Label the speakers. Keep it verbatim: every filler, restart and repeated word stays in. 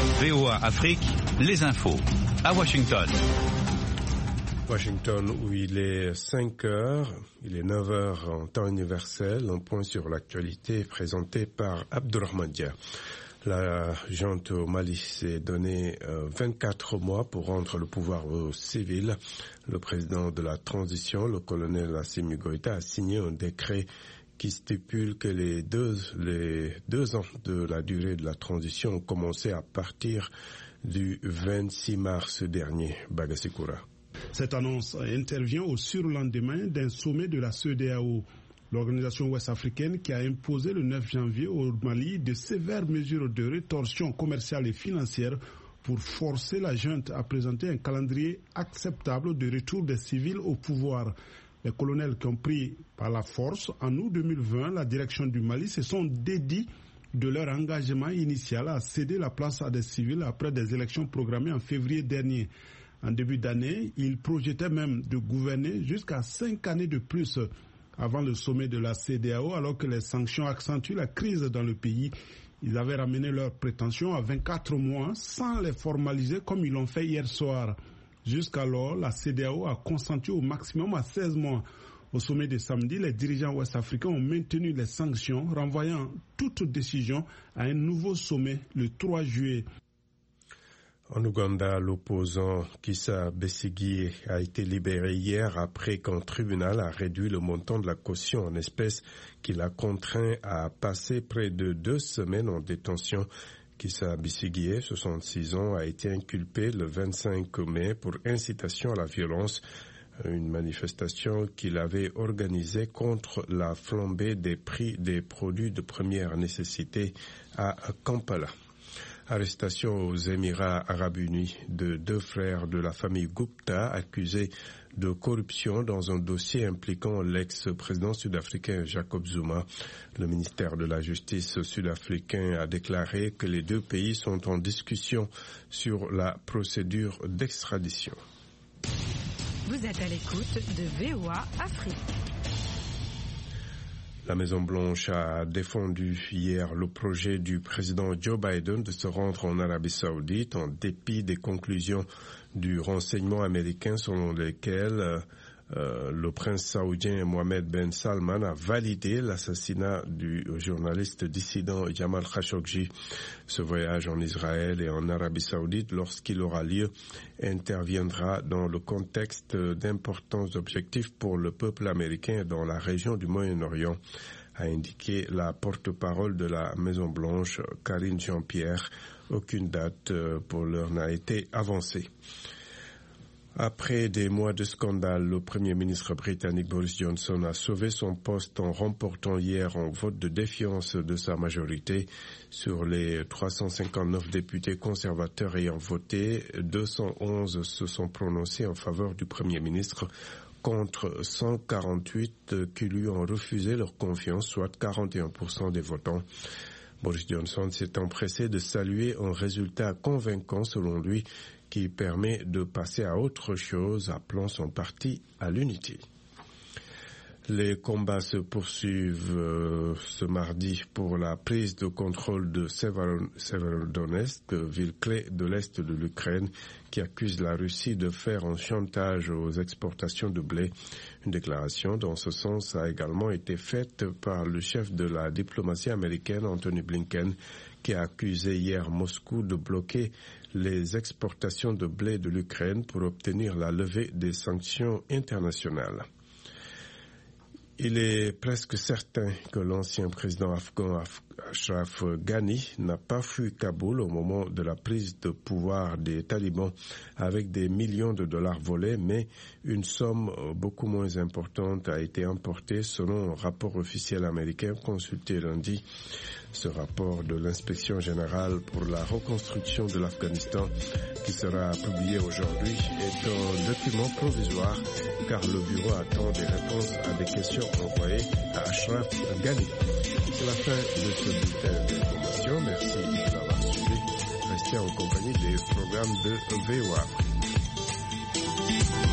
Speaker 1: V O A Afrique, les infos. À Washington.
Speaker 2: Washington, où il est cinq heures, il est neuf heures en temps universel. Un point sur l'actualité présenté par Abdourahmane Dia. La junte au Mali s'est donné euh, vingt-quatre mois pour rendre le pouvoir aux civils. Le président de la transition, le colonel Assimi Goïta, a signé un décret qui stipule que les deux, les deux ans de la durée de la transition ont commencé à partir du vingt-six mars dernier. Bagasikoura.
Speaker 3: Cette annonce intervient au surlendemain d'un sommet de la C E D E A O, l'organisation ouest-africaine qui a imposé le neuf janvier au Mali de sévères mesures de rétorsion commerciale et financière pour forcer la junte à présenter un calendrier acceptable de retour des civils au pouvoir. Les colonels qui ont pris par la force en août deux mille vingt la direction du Mali se sont dédits de leur engagement initial à céder la place à des civils après des élections programmées en février dernier. En début d'année, ils projetaient même de gouverner jusqu'à cinq années de plus avant le sommet de la C E D E A O, alors que les sanctions accentuent la crise dans le pays. Ils avaient ramené leurs prétentions à vingt-quatre mois sans les formaliser comme ils l'ont fait hier soir. Jusqu'alors, la C E D E A O a consenti au maximum à seize mois. Au sommet de samedi, les dirigeants ouest-africains ont maintenu les sanctions, renvoyant toute décision à un nouveau sommet le trois juillet.
Speaker 2: En Ouganda, l'opposant Kizza Besigye a été libéré hier après qu'un tribunal a réduit le montant de la caution en espèces qui l'a contraint à passer près de deux semaines en détention. Kizza Besigye, soixante-six ans, a été inculpé le vingt-cinq mai pour incitation à la violence, une manifestation qu'il avait organisée contre la flambée des prix des produits de première nécessité à Kampala. Arrestation aux Émirats arabes unis de deux frères de la famille Gupta accusés de corruption dans un dossier impliquant l'ex-président sud-africain Jacob Zuma. Le ministère de la Justice sud-africain a déclaré que les deux pays sont en discussion sur la procédure d'extradition.
Speaker 4: Vous êtes à l'écoute de V O A Afrique.
Speaker 2: La Maison-Blanche a défendu hier le projet du président Joe Biden de se rendre en Arabie Saoudite en dépit des conclusions du renseignement américain selon lesquelles euh, le prince saoudien Mohammed Ben Salman a validé l'assassinat du journaliste dissident Jamal Khashoggi. Ce voyage en Israël et en Arabie Saoudite, lorsqu'il aura lieu, interviendra dans le contexte d'importants objectifs pour le peuple américain dans la région du Moyen-Orient, a indiqué la porte-parole de la Maison-Blanche, Karine Jean-Pierre. Aucune date pour l'heure n'a été avancée. Après des mois de scandale, le Premier ministre britannique Boris Johnson a sauvé son poste en remportant hier un vote de défiance de sa majorité. Sur les trois cent cinquante-neuf députés conservateurs ayant voté, deux cent onze se sont prononcés en faveur du Premier ministre contre cent quarante-huit qui lui ont refusé leur confiance, soit quarante et un pour cent des votants. Boris Johnson s'est empressé de saluer un résultat convaincant selon lui qui permet de passer à autre chose, appelant son parti à l'unité. Les combats se poursuivent euh, ce mardi pour la prise de contrôle de Severodonetsk, ville clé de l'est de l'Ukraine, qui accuse la Russie de faire un chantage aux exportations de blé. Une déclaration dans ce sens a également été faite par le chef de la diplomatie américaine, Anthony Blinken, qui a accusé hier Moscou de bloquer les exportations de blé de l'Ukraine pour obtenir la levée des sanctions internationales. Il est presque certain que l'ancien président afghan Ashraf Ghani n'a pas fui Kaboul au moment de la prise de pouvoir des talibans avec des millions de dollars volés, mais une somme beaucoup moins importante a été emportée selon un rapport officiel américain consulté lundi. Ce rapport de l'inspection générale pour la reconstruction de l'Afghanistan, qui sera publié aujourd'hui, est un document provisoire car le bureau attend des réponses à des questions envoyées à Ashraf Ghani. C'est la fin de ce bulletin d'information. Merci de l'avoir suivi. Restez en compagnie des programmes de V O A.